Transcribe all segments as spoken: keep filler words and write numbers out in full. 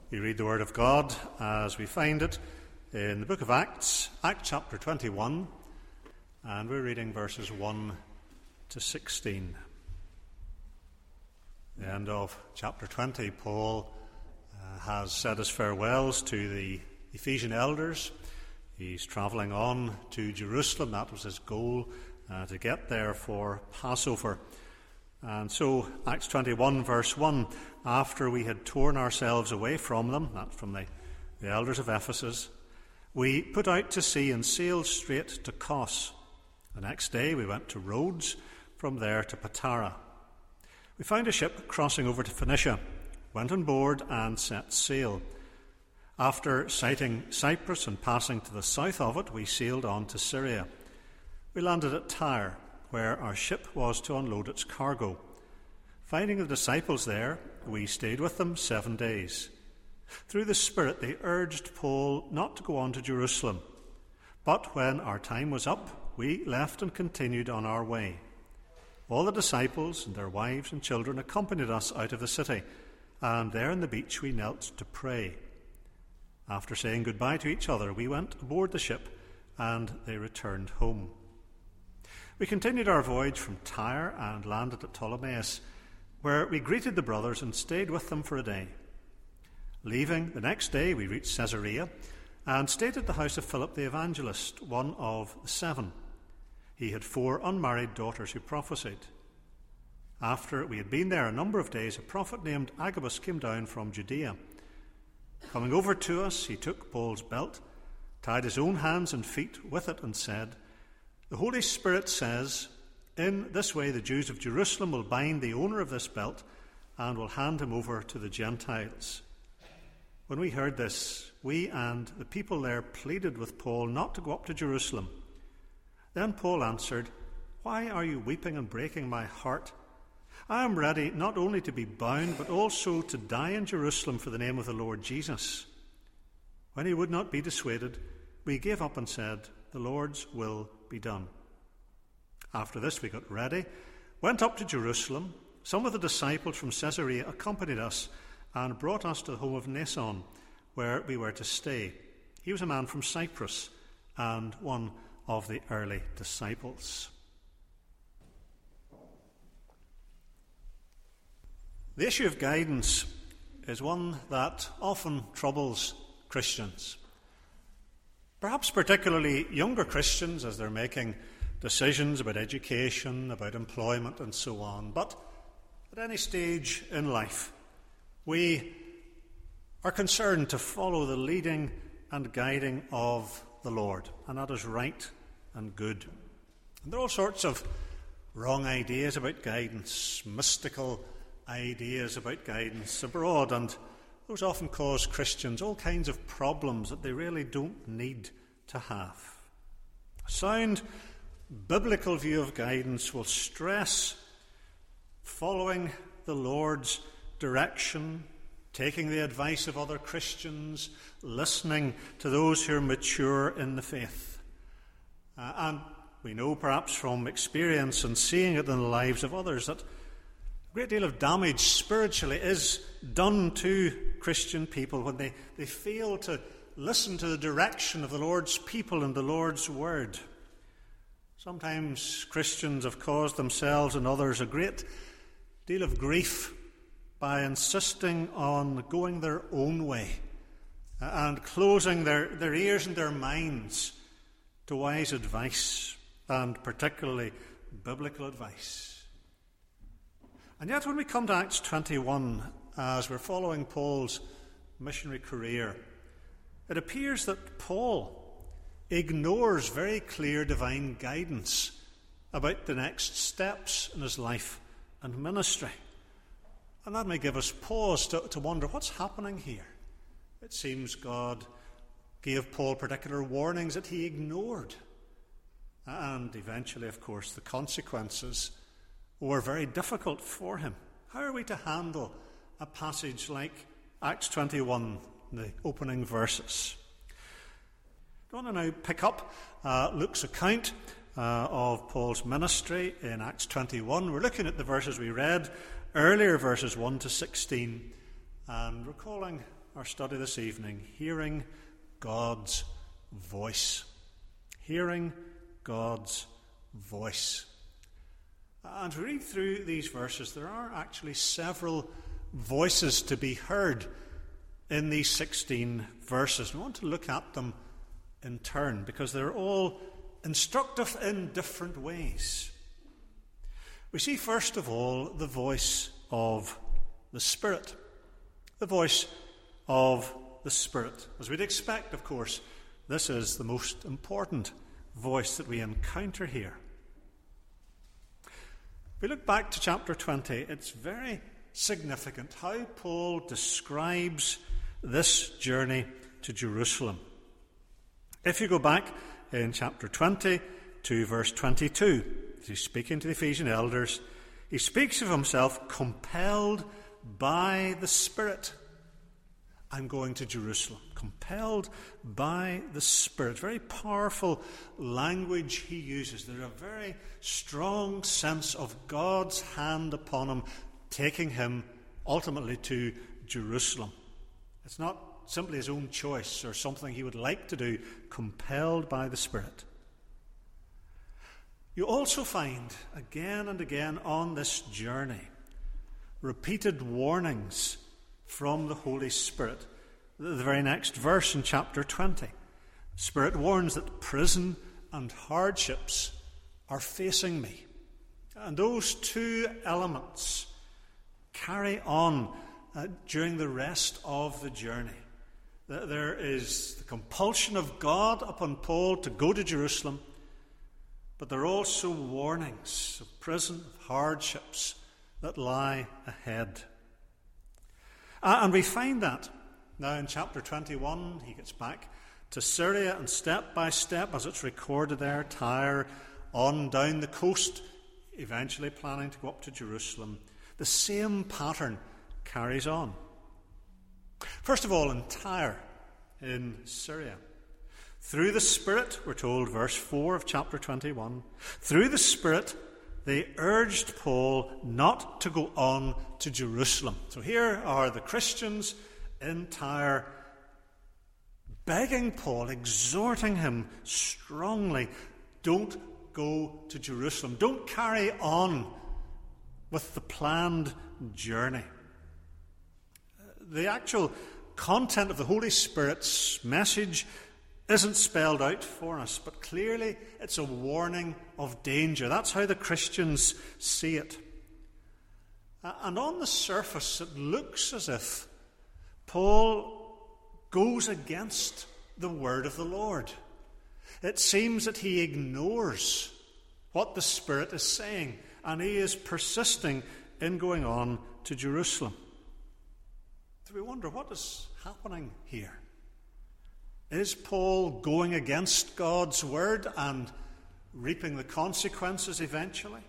We read the Word of God as we find it in the book of Acts, Acts chapter twenty-one, and we're reading verses one to sixteen. At the end of chapter twenty, Paul uh, has said his farewells to the Ephesian elders. He's travelling on to Jerusalem. That was his goal, uh, to get there for Passover. And so, Acts twenty-one, verse one, after we had torn ourselves away from them, that's from the, the elders of Ephesus, we put out to sea and sailed straight to Kos. The next day we went to Rhodes, from there to Patara. We found a ship crossing over to Phoenicia, went on board and set sail. After sighting Cyprus and passing to the south of it, we sailed on to Syria. We landed at Tyre, where our ship was to unload its cargo. Finding the disciples there, we stayed with them seven days. Through the Spirit, they urged Paul not to go on to Jerusalem. But when our time was up, we left and continued on our way. All the disciples and their wives and children accompanied us out of the city, and there on the beach we knelt to pray. After saying goodbye to each other, we went aboard the ship, and they returned home. We continued our voyage from Tyre and landed at Ptolemais, where we greeted the brothers and stayed with them for a day. Leaving the next day, we reached Caesarea and stayed at the house of Philip the evangelist, one of the seven. He had four unmarried daughters who prophesied. After we had been there a number of days, a prophet named Agabus came down from Judea. Coming over to us, he took Paul's belt, tied his own hands and feet with it, and said, "The Holy Spirit says, in this way the Jews of Jerusalem will bind the owner of this belt and will hand him over to the Gentiles." When we heard this, we and the people there pleaded with Paul not to go up to Jerusalem. Then Paul answered, "Why are you weeping and breaking my heart? I am ready not only to be bound, but also to die in Jerusalem for the name of the Lord Jesus." When he would not be dissuaded, we gave up and said, "The Lord's will be done." After this we got ready, went up to Jerusalem. Some of the disciples from Caesarea accompanied us and brought us to the home of Mnason, where we were to stay. He was a man from Cyprus and one of the early disciples. The issue of guidance is one that often troubles Christians. Perhaps particularly younger Christians as they're making decisions about education, about employment and so on. But at any stage in life, we are concerned to follow the leading and guiding of the Lord, and that is right and good. And there are all sorts of wrong ideas about guidance, mystical ideas about guidance abroad, and those often cause Christians all kinds of problems that they really don't need to have. A sound biblical view of guidance will stress following the Lord's direction, taking the advice of other Christians, listening to those who are mature in the faith. Uh, and we know perhaps from experience and seeing it in the lives of others that a great deal of damage spiritually is done to Christian people when they, they fail to listen to the direction of the Lord's people and the Lord's word. Sometimes Christians have caused themselves and others a great deal of grief by insisting on going their own way and closing their, their ears and their minds to wise advice, and particularly biblical advice. And yet when we come to Acts twenty-one, as we're following Paul's missionary career, it appears that Paul ignores very clear divine guidance about the next steps in his life and ministry. And that may give us pause to, to wonder what's happening here. It seems God gave Paul particular warnings that he ignored. And eventually, of course, the consequences were very difficult for him. How are we to handle a passage like Acts twenty-one, the opening verses? I want to now pick up uh, Luke's account uh, of Paul's ministry in Acts twenty-one. We're looking at the verses we read earlier, verses one to sixteen, and recalling our study this evening, hearing God's voice. Hearing God's voice. And to read through these verses, there are actually several voices to be heard in these sixteen verses. We want to look at them in turn because they're all instructive in different ways. We see, first of all, the voice of the Spirit. The voice of the Spirit. As we'd expect, of course, this is the most important voice that we encounter here. If we look back to chapter twenty, it's very significant how Paul describes this journey to Jerusalem. If you go back in chapter twenty to verse twenty-two, he's speaking to the Ephesian elders. He speaks of himself compelled by the Spirit. I'm going to Jerusalem. Compelled by the Spirit. Very powerful language he uses. There's a very strong sense of God's hand upon him, taking him ultimately to Jerusalem. It's not simply his own choice or something he would like to do. Compelled by the Spirit. You also find again and again on this journey repeated warnings from the Holy Spirit. The very next verse in chapter twenty. The Spirit warns that prison and hardships are facing me. And those two elements carry on uh, during the rest of the journey. There is the compulsion of God upon Paul to go to Jerusalem, but there are also warnings of prison, of hardships that lie ahead. Uh, and we find that now in chapter twenty-one. He gets back to Syria, and step by step, as it's recorded there, Tyre, on down the coast, eventually planning to go up to Jerusalem. The same pattern carries on. First of all, in Tyre, in Syria. Through the Spirit, we're told, verse four of chapter twenty-one, through the Spirit, they urged Paul not to go on to Jerusalem. So here are the Christians in Tyre begging Paul, exhorting him strongly, don't go to Jerusalem. Don't carry on with the planned journey. The actual content of the Holy Spirit's message isn't spelled out for us, but clearly it's a warning of danger. That's how the Christians see it. And on the surface, it looks as if Paul goes against the word of the Lord. It seems that he ignores what the Spirit is saying, and he is persisting in going on to Jerusalem. So we wonder, what is happening here? Is Paul going against God's word and reaping the consequences eventually?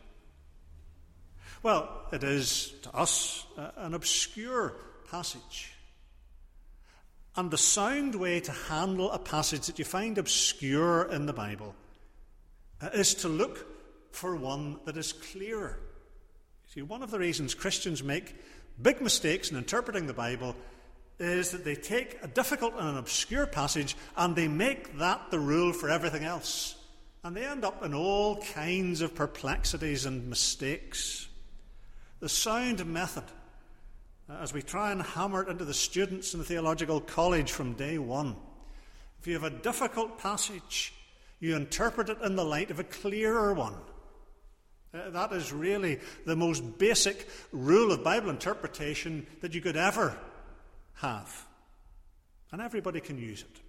Well, it is to us an obscure passage. And the sound way to handle a passage that you find obscure in the Bible is to look for one that is clearer. See, one of the reasons Christians make big mistakes in interpreting the Bible is that they take a difficult and an obscure passage and they make that the rule for everything else. And they end up in all kinds of perplexities and mistakes. The sound method, as we try and hammer it into the students in the theological college from day one, if you have a difficult passage, you interpret it in the light of a clearer one. Uh, that is really the most basic rule of Bible interpretation that you could ever have. And everybody can use it.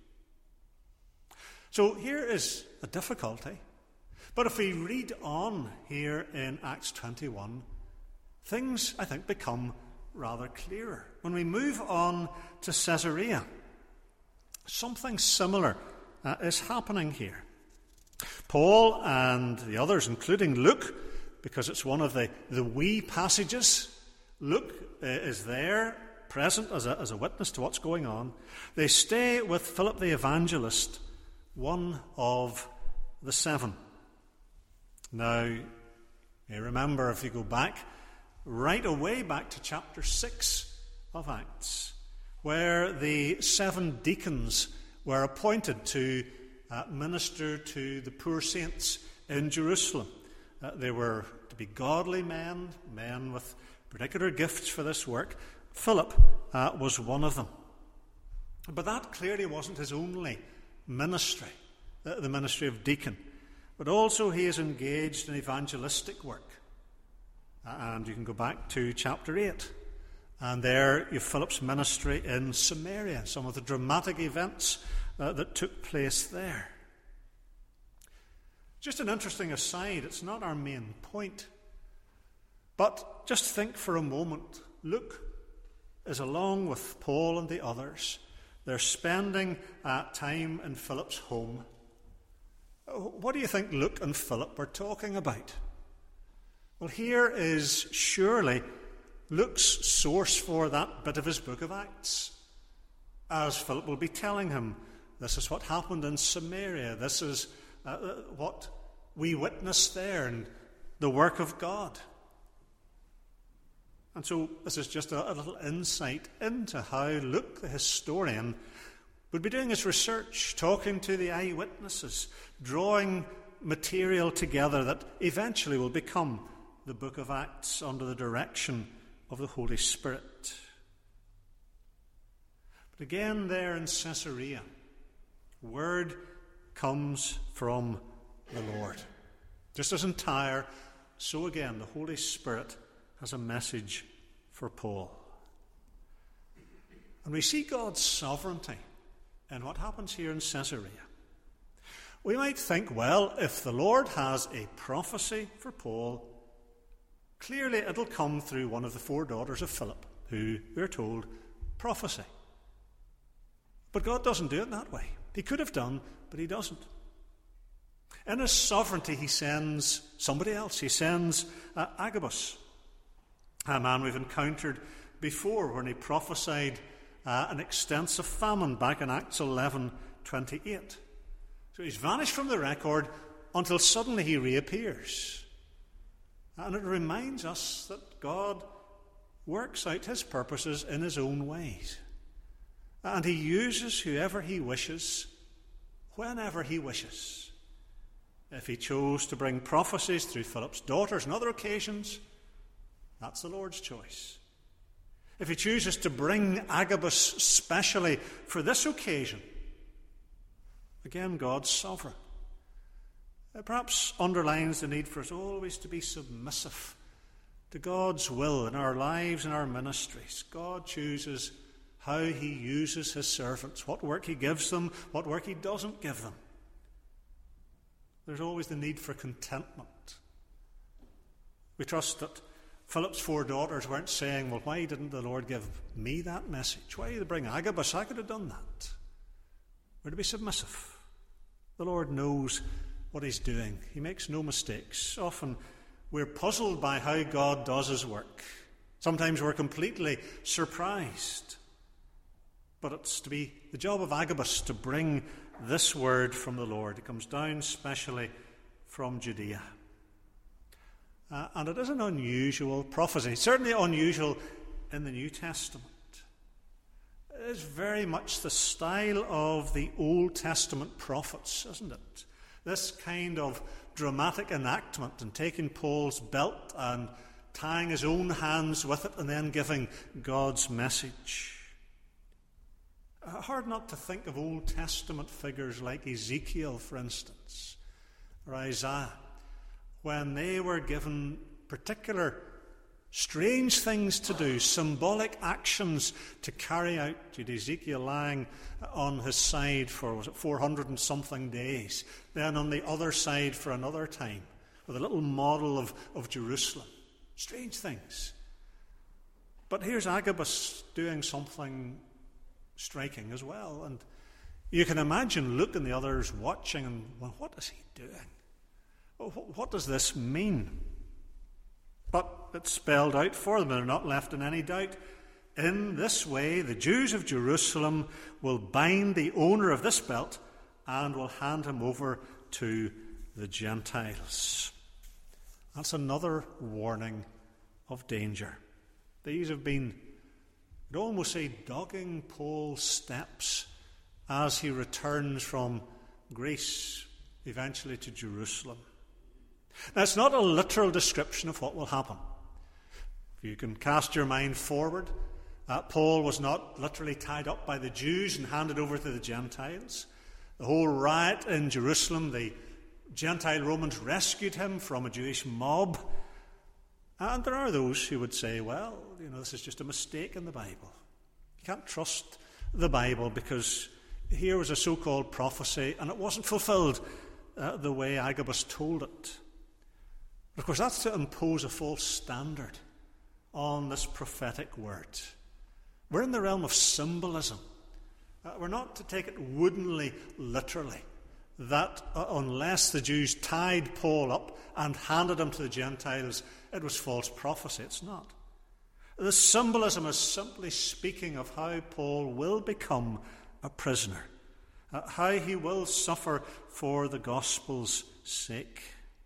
So here is a difficulty. But if we read on here in Acts twenty-one, things, I think, become rather clearer. When we move on to Caesarea, something similar uh, is happening here. Paul and the others, including Luke, because it's one of the, the wee passages, Luke uh, is there, present as a, as a witness to what's going on. They stay with Philip the evangelist, one of the seven. Now, you may remember, if you go back, right away back to chapter six of Acts, where the seven deacons were appointed to uh, minister to the poor saints in Jerusalem. Uh, they were to be godly men, men with particular gifts for this work. Philip uh, was one of them. But that clearly wasn't his only ministry, the ministry of deacon. But also he is engaged in evangelistic work. And you can go back to chapter eight. And there you have Philip's ministry in Samaria, some of the dramatic events uh, that took place there. Just an interesting aside, it's not our main point. But just think for a moment. Luke is along with Paul and the others. They're spending uh, time in Philip's home. What do you think Luke and Philip were talking about? Well, here is surely Luke's source for that bit of his book of Acts. As Philip will be telling him, this is what happened in Samaria. This is uh, what we witnessed there in the work of God. And so this is just a, a little insight into how Luke, the historian, would be doing his research, talking to the eyewitnesses, drawing material together that eventually will become the book of Acts under the direction of the Holy Spirit. But again, there in Caesarea, word comes from the Lord. Just as in Tyre, so again the Holy Spirit has a message for Paul. And we see God's sovereignty in what happens here in Caesarea. We might think, well, if the Lord has a prophecy for Paul, clearly it'll come through one of the four daughters of Philip, who, we're told, prophesy. But God doesn't do it that way. He could have done, but he doesn't. In his sovereignty, he sends somebody else. He sends uh, Agabus, a man we've encountered before when he prophesied uh, an extensive famine back in Acts eleven twenty-eight. So he's vanished from the record until suddenly he reappears. And it reminds us that God works out his purposes in his own ways. And he uses whoever he wishes, whenever he wishes. If he chose to bring prophecies through Philip's daughters on other occasions, that's the Lord's choice. If he chooses to bring Agabus specially for this occasion, again, God's sovereign. It perhaps underlines the need for us always to be submissive to God's will in our lives and our ministries. God chooses how he uses his servants, what work he gives them, what work he doesn't give them. There's always the need for contentment. We trust that Philip's four daughters weren't saying, well, why didn't the Lord give me that message? Why did he bring Agabus? I could have done that. We're to be submissive. The Lord knows what he's doing. He makes no mistakes. Often we're puzzled by how God does his work. Sometimes we're completely surprised. But it's to be the job of Agabus to bring this word from the Lord. It comes down specially from Judea. Uh, and it is an unusual prophecy, certainly unusual in the New Testament. It is very much the style of the Old Testament prophets, isn't it? This kind of dramatic enactment and taking Paul's belt and tying his own hands with it and then giving God's message. Uh, hard not to think of Old Testament figures like Ezekiel, for instance, or Isaiah, when they were given particular strange things to do, symbolic actions to carry out. Did Ezekiel lying on his side for, was it four hundred and something days, then on the other side for another time, with a little model of, of Jerusalem. Strange things. But here's Agabus doing something striking as well. And you can imagine Luke and the others watching and, well, what is he doing? What does this mean? But it's spelled out for them. They're not left in any doubt. In this way, the Jews of Jerusalem will bind the owner of this belt and will hand him over to the Gentiles. That's another warning of danger. These have been You could almost say dogging Paul's steps as he returns from Greece, eventually to Jerusalem. Now, it's not a literal description of what will happen. If you can cast your mind forward, uh, Paul was not literally tied up by the Jews and handed over to the Gentiles. The whole riot in Jerusalem, the Gentile Romans rescued him from a Jewish mob. And there are those who would say, well, you know, this is just a mistake in the Bible. You can't trust the Bible because here was a so-called prophecy and it wasn't fulfilled uh, the way Agabus told it. But of course, that's to impose a false standard on this prophetic word. We're in the realm of symbolism. Uh, we're not to take it woodenly, literally, that uh, unless the Jews tied Paul up and handed him to the Gentiles, it was false prophecy. It's not. The symbolism is simply speaking of how Paul will become a prisoner, uh, how he will suffer for the gospel's sake.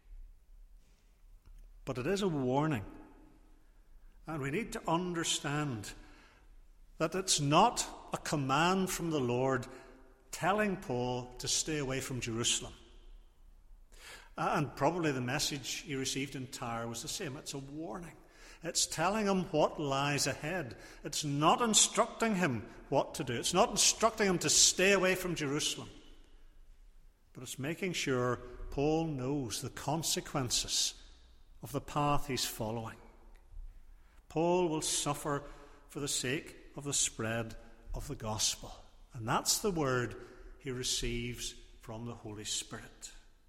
But it is a warning, and we need to understand that it's not a command from the Lord telling Paul to stay away from Jerusalem. And probably the message he received in Tyre was the same. It's a warning. It's telling him what lies ahead. It's not instructing him what to do. It's not instructing him to stay away from Jerusalem. But it's making sure Paul knows the consequences of the path he's following. Paul will suffer for the sake of the spread of the gospel. And that's the word he receives from the Holy Spirit.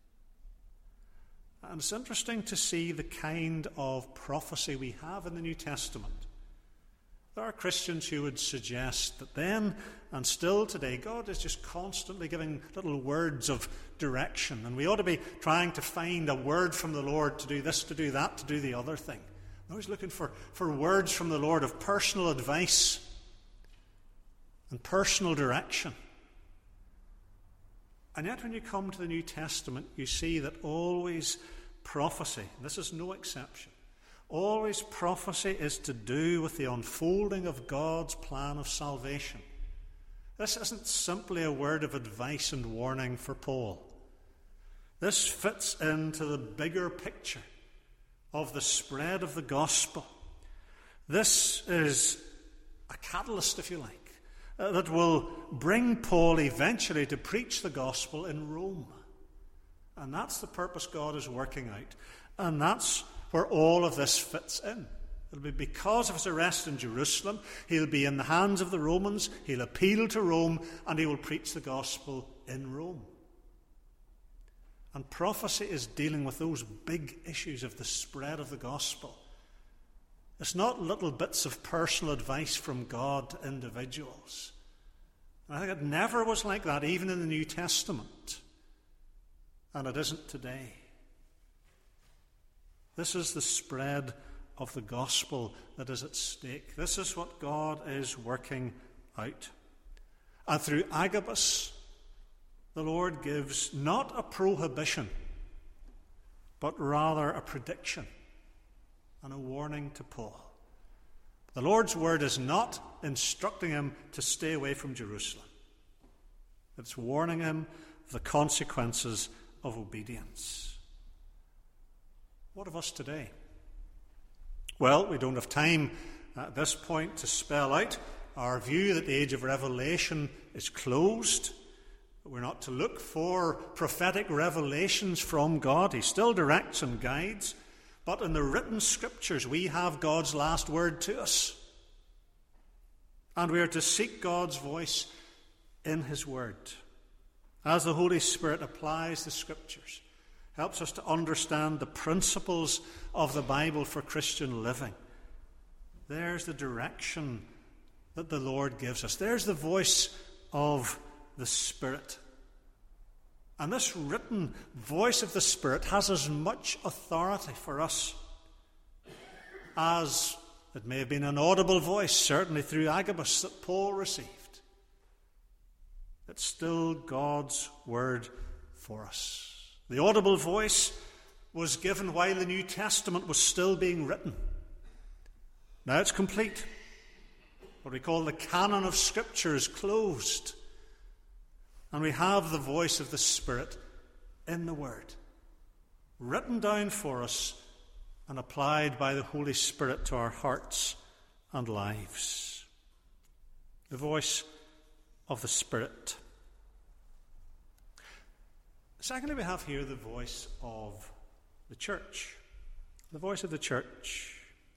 And it's interesting to see the kind of prophecy we have in the New Testament. There are Christians who would suggest that then and still today, God is just constantly giving little words of direction, and we ought to be trying to find a word from the Lord to do this, to do that, to do the other thing. I'm always looking for, for words from the Lord of personal advice and personal direction. And yet when you come to the New Testament, you see that always prophecy, this is no exception, always prophecy is to do with the unfolding of God's plan of salvation. This isn't simply a word of advice and warning for Paul. This fits into the bigger picture of the spread of the gospel. This is a catalyst, if you like, Uh, that will bring Paul eventually to preach the gospel in Rome. And that's the purpose God is working out. And that's where all of this fits in. It'll be because of his arrest in Jerusalem. He'll be in the hands of the Romans. He'll appeal to Rome, and he will preach the gospel in Rome. And prophecy is dealing with those big issues of the spread of the gospel. It's not little bits of personal advice from God to individuals. I think it never was like that, even in the New Testament. And it isn't today. This is the spread of the gospel that is at stake. This is what God is working out. And through Agabus, the Lord gives not a prohibition, but rather a prediction and a warning to Paul. The Lord's word is not instructing him to stay away from Jerusalem. It's warning him of the consequences of obedience. What of us today? Well, we don't have time at this point to spell out our view that the age of revelation is closed. We're not to look for prophetic revelations from God. He still directs and guides. But in the written scriptures, we have God's last word to us. And we are to seek God's voice in his word. As the Holy Spirit applies the scriptures, helps us to understand the principles of the Bible for Christian living. There's the direction that the Lord gives us. There's the voice of the Spirit. And this written voice of the Spirit has as much authority for us as it may have been an audible voice, certainly through Agabus, that Paul received. It's still God's word for us. The audible voice was given while the New Testament was still being written. Now it's complete. what we call the canon of Scripture, is closed. And we have the voice of the Spirit in the Word, written down for us and applied by the Holy Spirit to our hearts and lives. The voice of the Spirit. Secondly, we have here the voice of the church. The voice of the church.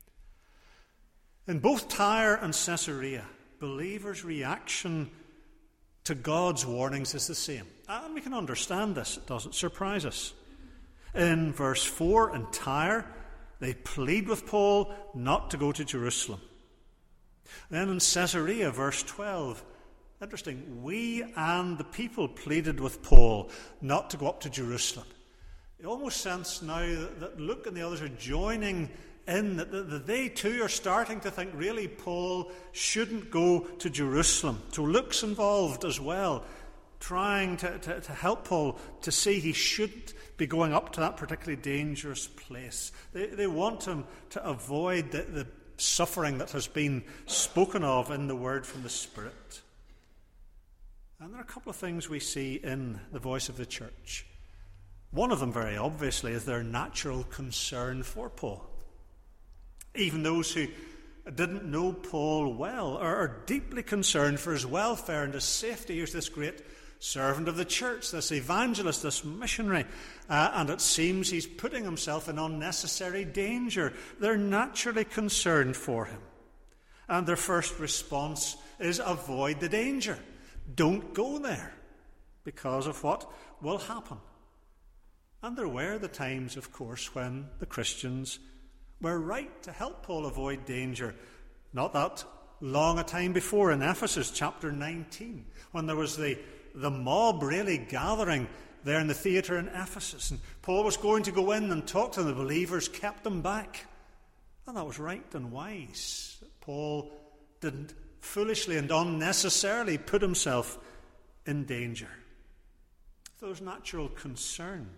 In both Tyre and Caesarea, believers' reaction to God's warnings is the same. And we can understand this. It doesn't surprise us. In verse four, in Tyre, they plead with Paul not to go to Jerusalem. Then in Caesarea, verse twelve, interesting, we and the people pleaded with Paul not to go up to Jerusalem. You almost sense now that Luke and the others are joining in, that, that they too are starting to think really Paul shouldn't go to Jerusalem. So Luke's involved as well, trying to, to, to help Paul to see he shouldn't be going up to that particularly dangerous place. They, they want him to avoid the, the suffering that has been spoken of in the word from the Spirit. And there are a couple of things we see in the voice of the church. One of them, very obviously, is their natural concern for Paul. Even those who didn't know Paul well are, are deeply concerned for his welfare and his safety. Here's this great servant of the church, this evangelist, this missionary, uh, and it seems he's putting himself in unnecessary danger. They're naturally concerned for him. And their first response is avoid the danger. Don't go there because of what will happen. And there were the times, of course, when the Christians were right to help Paul avoid danger. Not that long a time before, in Ephesus chapter nineteen, when there was the, the mob really gathering there in the theatre in Ephesus. And Paul was going to go in and talk to them. The believers kept them back. And that was right and wise. Paul didn't foolishly and unnecessarily put himself in danger. There was natural concern.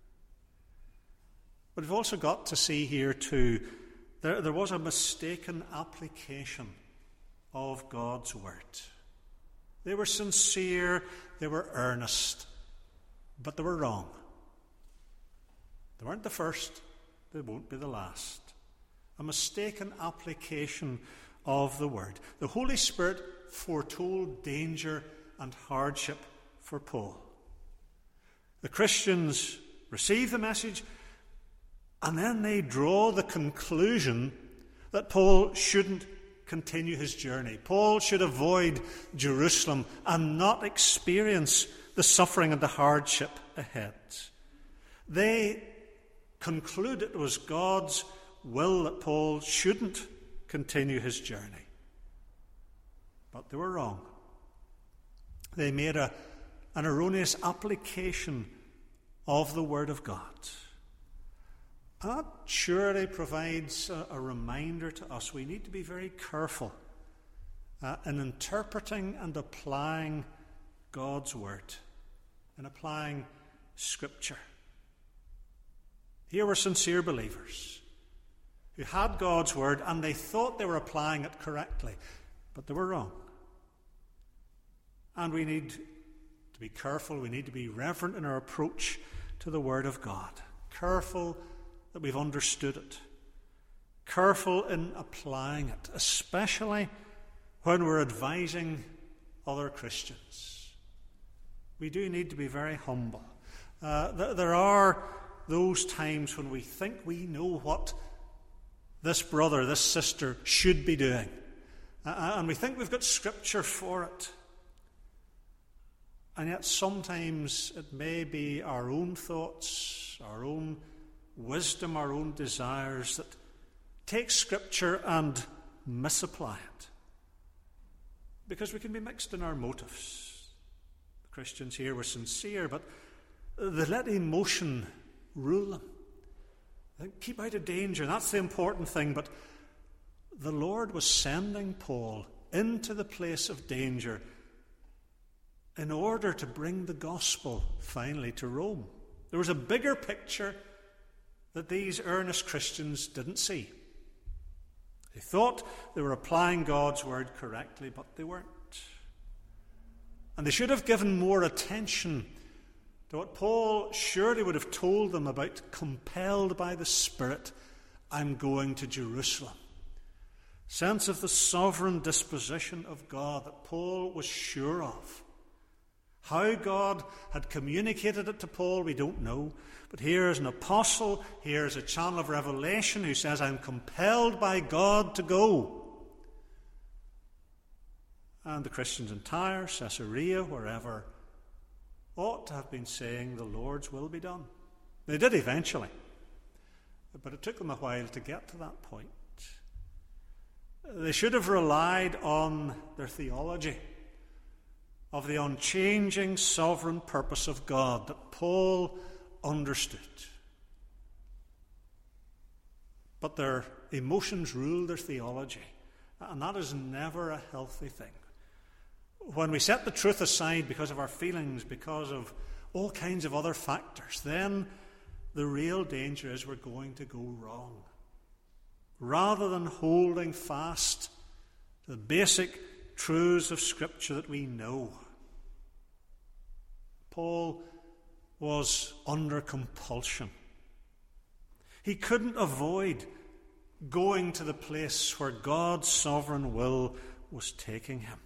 But we've also got to see here too, there, there was a mistaken application of God's word. They were sincere, they were earnest, but they were wrong. They weren't the first, they won't be the last. A mistaken application of the word. The Holy Spirit foretold danger and hardship for Paul. The Christians receive the message, and then they draw the conclusion that Paul shouldn't continue his journey. Paul should avoid Jerusalem and not experience the suffering and the hardship ahead. They conclude it was God's will that Paul shouldn't continue his journey. But they were wrong. They made a, an erroneous application of the Word of God. And that surely provides a, a reminder to us. We need to be very careful uh, in interpreting and applying God's Word, in applying Scripture. Here were sincere believers who had God's word and they thought they were applying it correctly, but they were wrong. And we need to be careful, we need to be reverent in our approach to the word of God. Careful that we've understood it. Careful in applying it, especially when we're advising other Christians. We do need to be very humble. Uh, th- there are those times when we think we know what this brother, this sister should be doing. Uh, and we think we've got Scripture for it. And yet sometimes it may be our own thoughts, our own wisdom, our own desires that take Scripture and misapply it. Because we can be mixed in our motives. The Christians here were sincere, but they let emotion rule them. Keep out of danger. That's the important thing. But the Lord was sending Paul into the place of danger in order to bring the gospel finally to Rome. There was a bigger picture that these earnest Christians didn't see. They thought they were applying God's word correctly, but they weren't. And they should have given more attention to what Paul surely would have told them about compelled by the Spirit, I'm going to Jerusalem. Sense of the sovereign disposition of God that Paul was sure of. How God had communicated it to Paul, we don't know. But here is an apostle, here is a channel of revelation who says, I'm compelled by God to go. And the Christians in Tyre, Caesarea, wherever, ought to have been saying, the Lord's will be done. They did eventually, but it took them a while to get to that point. They should have relied on their theology of the unchanging sovereign purpose of God that Paul understood. But their emotions ruled their theology, and that is never a healthy thing. When we set the truth aside because of our feelings, because of all kinds of other factors, then the real danger is we're going to go wrong. Rather than holding fast to the basic truths of Scripture that we know. Paul was under compulsion. He couldn't avoid going to the place where God's sovereign will was taking him.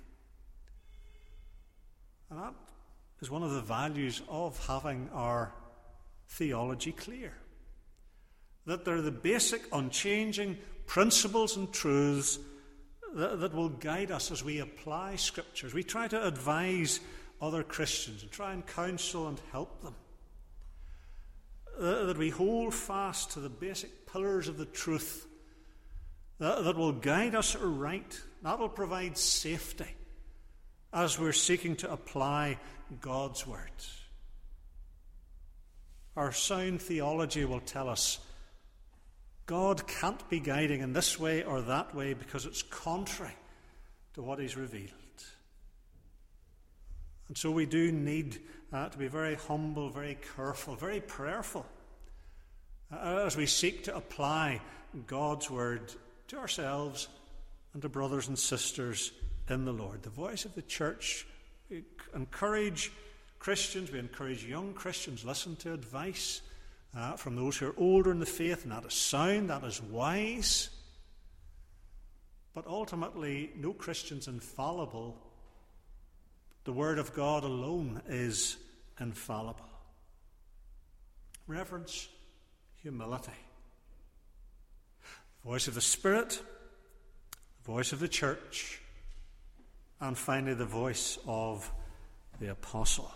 And that is one of the values of having our theology clear. That they're the basic, unchanging principles and truths that, that will guide us as we apply Scriptures. We try to advise other Christians and try and counsel and help them. That we hold fast to the basic pillars of the truth that, that will guide us aright. That will provide safety as we're seeking to apply God's word. Our sound theology will tell us God can't be guiding in this way or that way because it's contrary to what he's revealed. And so we do need uh, to be very humble, very careful, very prayerful uh, as we seek to apply God's word to ourselves and to brothers and sisters in the Lord. The voice of the church, we encourage Christians, we encourage young Christians, listen to advice uh, from those who are older in the faith, and that is sound, that is wise. But ultimately, no Christian's infallible. The Word of God alone is infallible. Reverence, humility. The voice of the Spirit, the voice of the church, and finally the voice of the apostle.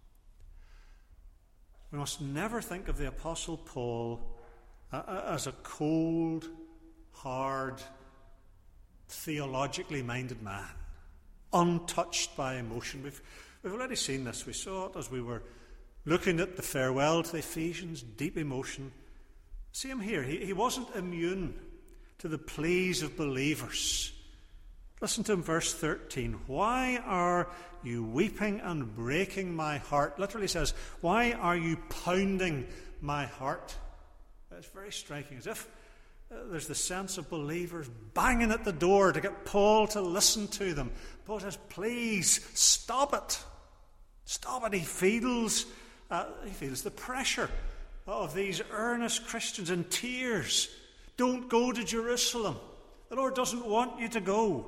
We must never think of the Apostle Paul uh, as a cold, hard, theologically minded man, untouched by emotion. We've, we've already seen this. We saw it as we were looking at the farewell to the Ephesians, deep emotion. See him here. He, he wasn't immune to the pleas of believers. Listen to him, verse thirteen. Why are you weeping and breaking my heart? Literally says, why are you pounding my heart? It's very striking, as if uh, there's the sense of believers banging at the door to get Paul to listen to them. Paul says, please, stop it. Stop it. He feels, uh, he feels the pressure of these earnest Christians in tears. Don't go to Jerusalem. The Lord doesn't want you to go.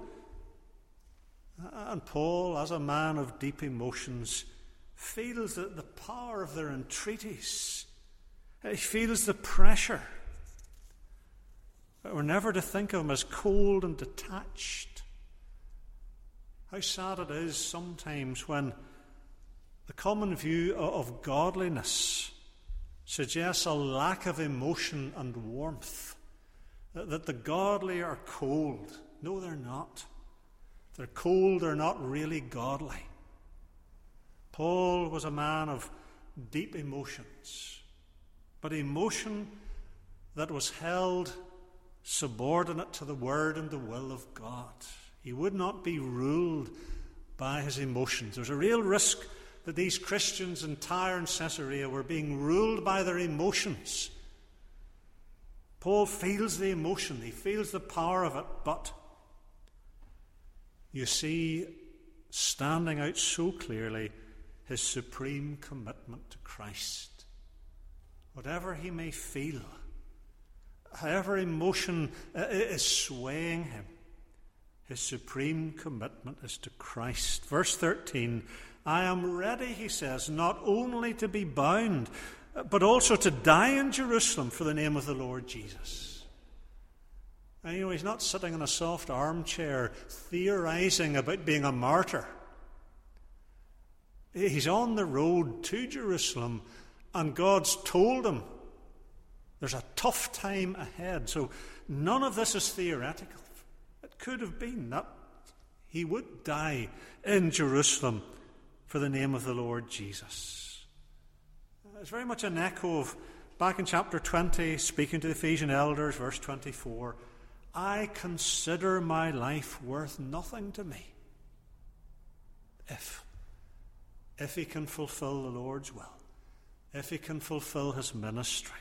And Paul, as a man of deep emotions, feels the, the power of their entreaties. He feels the pressure. We're never to think of him as cold and detached. How sad it is sometimes when the common view of godliness suggests a lack of emotion and warmth. That the godly are cold. No, they're not. They're cold, they're not really godly. Paul was a man of deep emotions, but emotion that was held subordinate to the word and the will of God. He would not be ruled by his emotions. There's a real risk that these Christians in Tyre and Caesarea were being ruled by their emotions. Paul feels the emotion, he feels the power of it, but you see, standing out so clearly, his supreme commitment to Christ. Whatever he may feel, however emotion is swaying him, his supreme commitment is to Christ. Verse thirteen, I am ready, he says, not only to be bound, but also to die in Jerusalem for the name of the Lord Jesus. And, you know, he's not sitting in a soft armchair theorizing about being a martyr. He's on the road to Jerusalem, and God's told him there's a tough time ahead. So none of this is theoretical. It could have been that he would die in Jerusalem for the name of the Lord Jesus. It's very much an echo of back in chapter twenty, speaking to the Ephesian elders, verse twenty-four. I consider my life worth nothing to me if, if he can fulfill the Lord's will, if he can fulfill his ministry.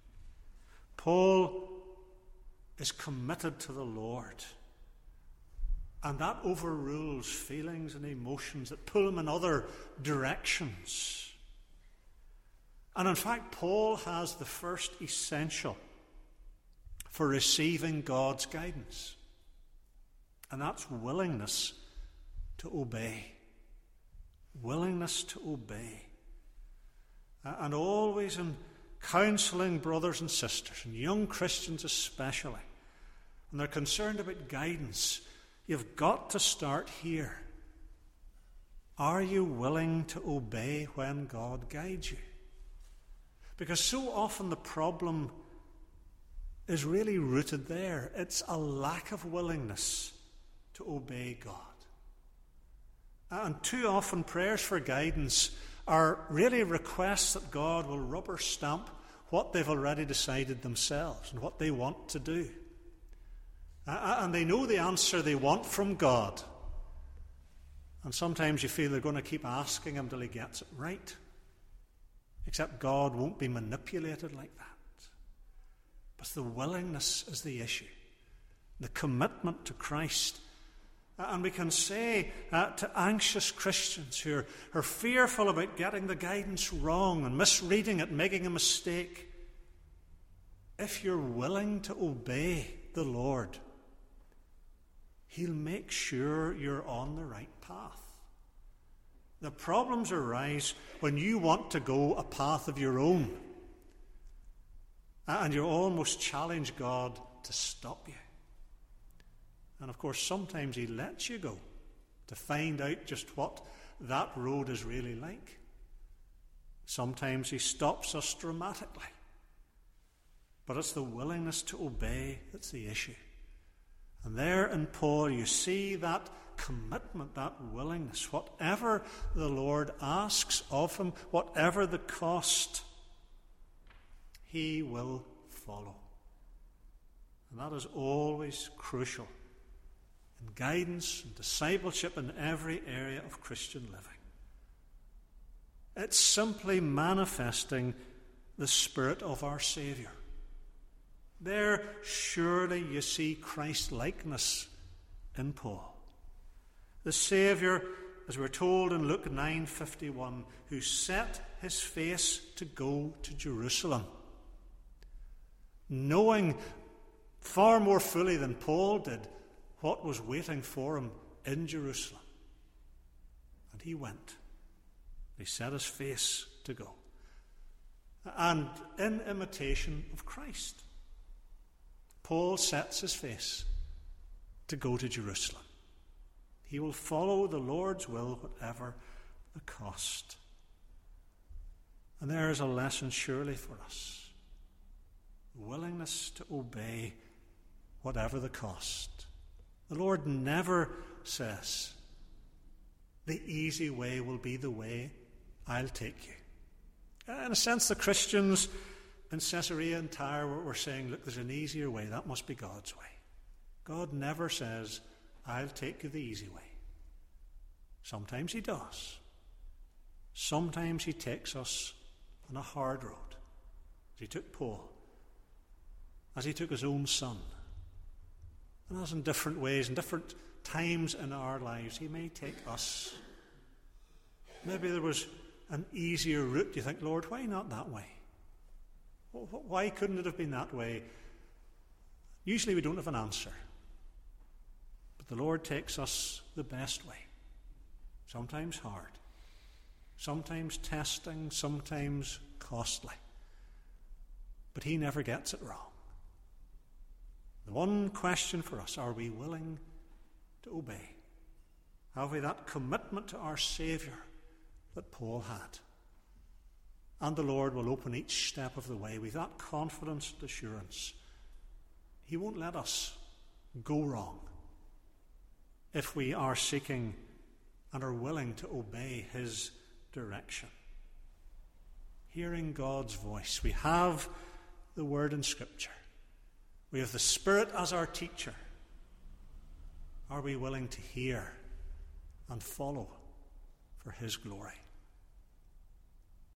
Paul is committed to the Lord, and that overrules feelings and emotions that pull him in other directions. And in fact, Paul has the first essential for receiving God's guidance, and that's willingness to obey. Willingness to obey. And always in counselling brothers and sisters, and young Christians especially, and they're concerned about guidance, you've got to start here. Are you willing to obey when God guides you? Because so often the problem is really rooted there. It's a lack of willingness to obey God. And too often prayers for guidance are really requests that God will rubber stamp what they've already decided themselves and what they want to do. And they know the answer they want from God. And sometimes you feel they're going to keep asking him till he gets it right. Except God won't be manipulated like that. But the willingness is the issue. The commitment to Christ. And we can say uh, to anxious Christians who are, are fearful about getting the guidance wrong and misreading it, making a mistake, if you're willing to obey the Lord, he'll make sure you're on the right path. The problems arise when you want to go a path of your own, and you almost challenge God to stop you. And of course, sometimes he lets you go to find out just what that road is really like. Sometimes he stops us dramatically. But it's the willingness to obey that's the issue. And there in Paul you see that commitment, that willingness. Whatever the Lord asks of him, whatever the cost, he will follow. And that is always crucial in guidance and discipleship in every area of Christian living. It's simply manifesting the Spirit of our Saviour. There, surely you see Christ-likeness in Paul. The Saviour, as we're told in Luke nine fifty-one, who set his face to go to Jerusalem, knowing far more fully than Paul did what was waiting for him in Jerusalem. And he went. He set his face to go. And in imitation of Christ, Paul sets his face to go to Jerusalem. He will follow the Lord's will, whatever the cost. And there is a lesson surely for us. Willingness to obey whatever the cost. The Lord never says, the easy way will be the way, I'll take you. In a sense, the Christians in Caesarea and Tyre were saying, look, there's an easier way. That must be God's way. God never says, I'll take you the easy way. Sometimes he does. Sometimes he takes us on a hard road. He took Paul. as he took his own son. And as in different ways, in different times in our lives, he may take us. Maybe there was an easier route. You think, Lord, why not that way? Why couldn't it have been that way? Usually we don't have an answer. But the Lord takes us the best way. Sometimes hard. Sometimes testing. Sometimes costly. But he never gets it wrong. The one question for us, are we willing to obey? Have we that commitment to our Saviour that Paul had? And the Lord will open each step of the way with that confidence and assurance. He won't let us go wrong if we are seeking and are willing to obey his direction. Hearing God's voice. We have the word in Scripture. We have the Spirit as our teacher. Are we willing to hear and follow for his glory?